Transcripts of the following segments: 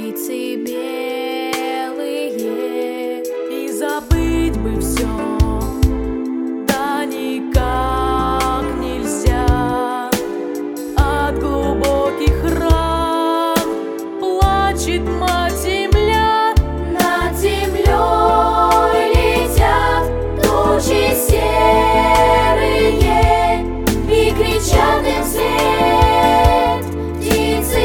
птицы белые, и забыть бы все, да никак нельзя. От глубоких ран плачет мать земля. Над землей летят тучи серые и кричат им вслед птицы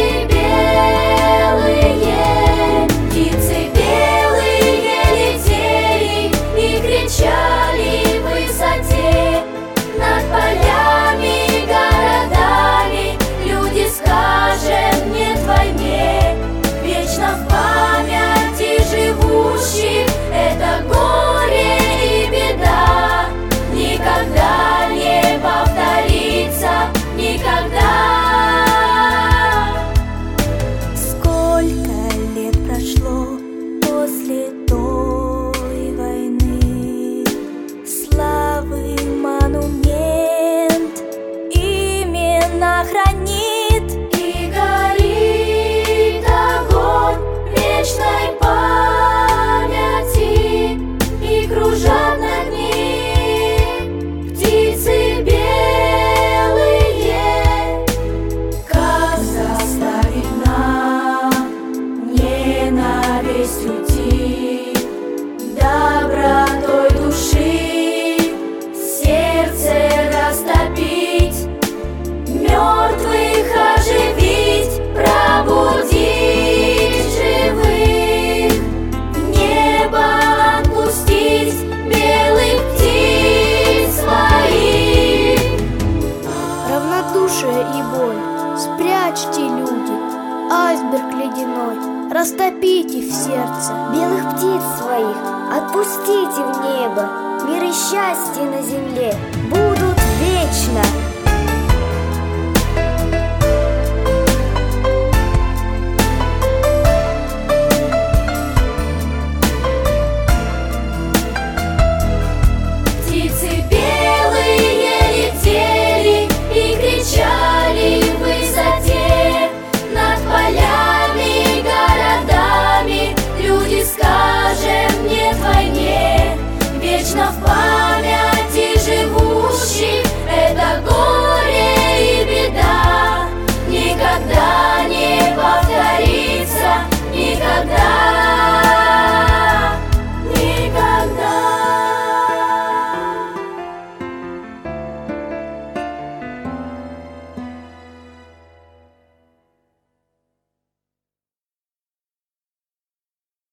белые. Птицы белые летели и кричали в высоте. Над полями, городами люди, скажем нет войне. Вечно в памяти живущих это горе и беда. Никогда не повторится, никогда. Сколько лет прошло после той войны, славы монумент именно хранит, И горит огонь вечной памяти, и кружат над ним птицы белые. Как заставить нам ненависть уйти, добротой души сердце растопить, мертвых оживить, пробудить живых, в небо отпустить белых птиц своих. равнодушие и боль спрячьте, люди, айсберг ледяной растопите в сердце. Белых птиц своих отпустите в небо. Мир и счастье на земле будут вечно.